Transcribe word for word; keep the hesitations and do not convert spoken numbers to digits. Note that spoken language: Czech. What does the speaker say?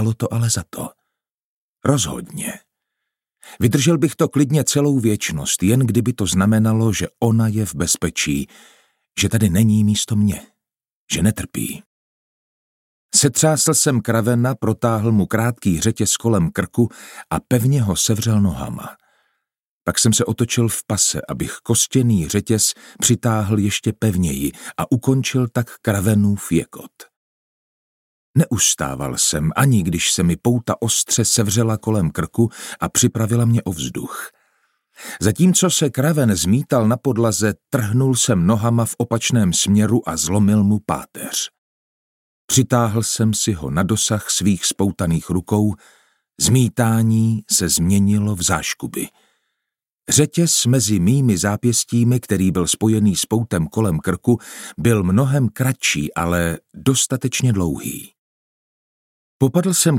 to ale za to. Rozhodně. Vydržel bych to klidně celou věčnost, jen kdyby to znamenalo, že ona je v bezpečí, že tady není místo mě, že netrpí. Setřásl jsem Kravena, protáhl mu krátký řetěz kolem krku a pevně ho sevřel nohama. Pak jsem se otočil v pase, abych kostěný řetěz přitáhl ještě pevněji a ukončil tak Kravenův jekot. Neustával jsem, ani když se mi pouta ostře sevřela kolem krku a připravila mě o vzduch. Zatímco se Kraven zmítal na podlaze, trhnul jsem nohama v opačném směru a zlomil mu páteř. Přitáhl jsem si ho na dosah svých spoutaných rukou, zmítání se změnilo v záškuby. Řetěz mezi mými zápěstími, který byl spojený s poutem kolem krku, byl mnohem kratší, ale dostatečně dlouhý. Popadl jsem